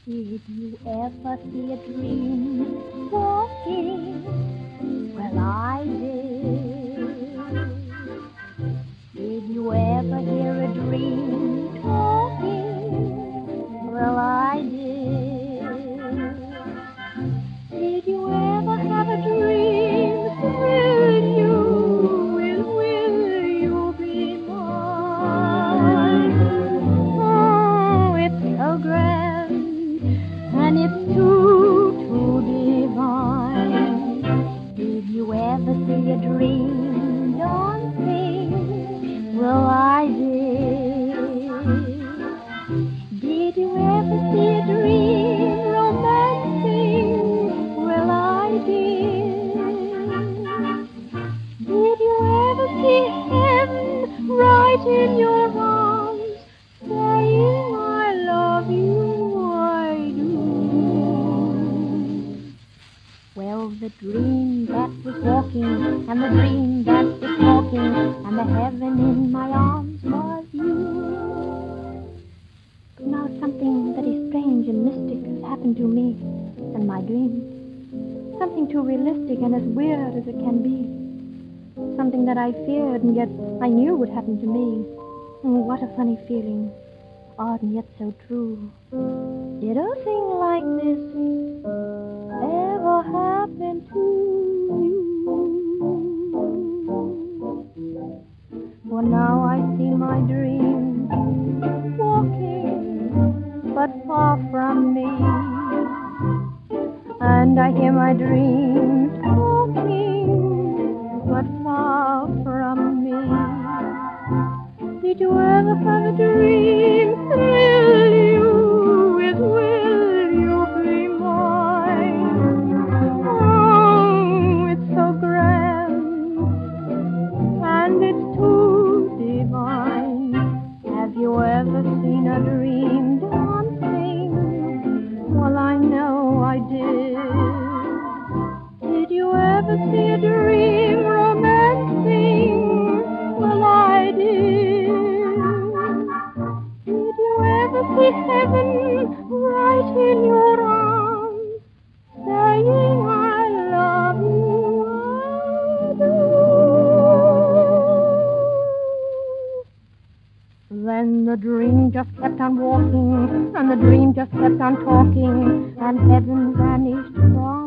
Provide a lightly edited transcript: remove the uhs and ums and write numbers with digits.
Did you ever see a dream walking? Well, I did. Did you ever hear a dream talking? Well, I did. Did you ever have a dream? Will you be mine? Oh, it's so grand, and it's too divine. Did you ever see a dream dancing? Well, I did. Did you ever see a dream romancing? Well, I did. Did you ever see heaven right in your arms, saying, I love you, I do? Well, the dream that was walking, and the dream that was talking, and the heaven in my arms was you. But now something that is strange and mystic has happened to me and my dream. Something too realistic and as weird as it can be. Something that I feared and yet I knew would happen to me. Oh, what a funny feeling, odd and yet so true. Did a thing like this ever happen to you? For now I see my dream walking, but far from me. And I hear my dream talking, but far from me. Did you ever have a dream thrill you with will you be mine? Oh, it's so grand, and it's too divine. Have you ever seen a dream dancing? Well, I know I did. Did you ever see a dream romancing? Well, I did. Did you ever see heaven right in your arms, saying, I love you, I do? Then the dream just kept on walking, and the dream just kept on talking, and heaven vanished from